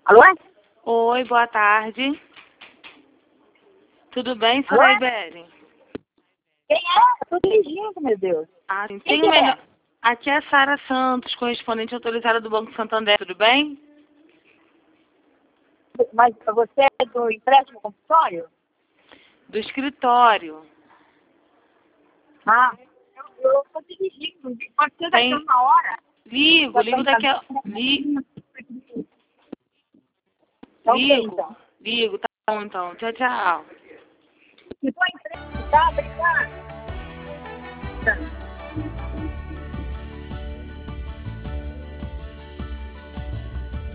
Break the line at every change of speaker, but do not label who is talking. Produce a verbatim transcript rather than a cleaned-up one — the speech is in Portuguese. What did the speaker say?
Alô?
Oi, boa tarde. Tudo bem,
Alô?
Soraibere?
Quem é? Tô dirigindo, meu Deus.
Ah, sim.
Quem
Tem
que
o
é?
melhor... Aqui é a Sara Santos, correspondente autorizada do Banco Santander, tudo bem?
Mas você é do empréstimo compulsório?
Do escritório.
Ah, eu, eu tô dirigindo. Pode ser daqui a
Tem...
uma hora?
Ligo,
Já
ligo
tem
daqui a... Li...
Então, ok,
Ligo,
então.
ligo, tá bom então. Tchau, tchau.
Se for emprego, tá? Obrigada.